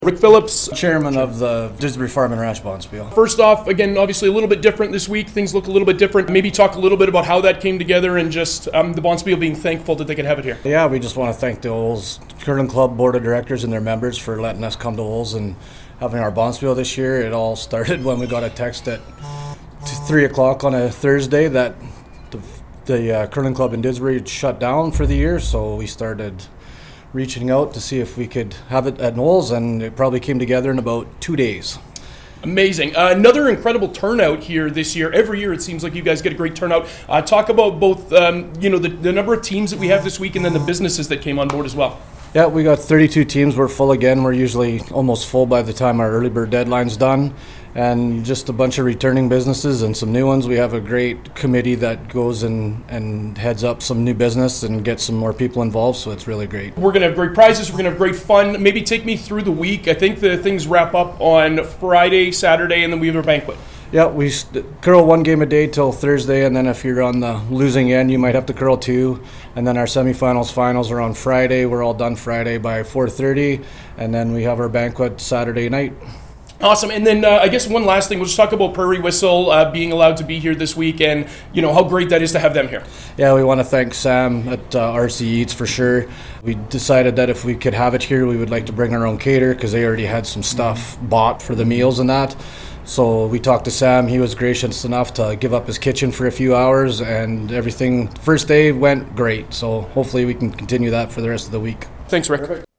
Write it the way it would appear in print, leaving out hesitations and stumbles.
Rick Phillips, Chairman of the Didsbury Farm and Ranch Bonspiel. First off, again, obviously a little bit different this week. Things look a little bit different. Maybe talk a little bit about how that came together and just the Bonspiel being thankful that they could have it here. Yeah, we just want to thank the Olds Curling Club Board of Directors and their members for letting us come to Olds and having our Bonspiel this year. It all started when we got a text at 3 o'clock on a Thursday that the Curling Club in Didsbury had shut down for the year, so we started reaching out to see if we could have it at Knowles, and it probably came together in about 2 days. Amazing. Another incredible turnout here this year. Every year it seems like you guys get a great turnout. Talk about both, the number of teams that we have this week and then the businesses that came on board as well. Yeah, we got 32 teams. We're full again. We're usually almost full by the time our early bird deadline's done. And just a bunch of returning businesses and some new ones. We have a great committee that goes and heads up some new business and gets some more people involved, so it's really great. We're going to have great prizes. We're going to have great fun. Maybe take me through the week. I think the things wrap up on Friday, Saturday, and then we have our banquet. Yeah, we curl one game a day till Thursday, and then if you're on the losing end, you might have to curl two. And then our semifinals, finals are on Friday. We're all done Friday by 4:30, and then we have our banquet Saturday night. Awesome. And then I guess one last thing, we'll just talk about Prairie Whistle being allowed to be here this week and, how great that is to have them here. Yeah, we want to thank Sam at RC Eats for sure. We decided that if we could have it here, we would like to bring our own cater because they already had some stuff bought for the meals and that. So we talked to Sam. He was gracious enough to give up his kitchen for a few hours, and everything first day went great. So hopefully we can continue that for the rest of the week. Thanks, Rick. Perfect.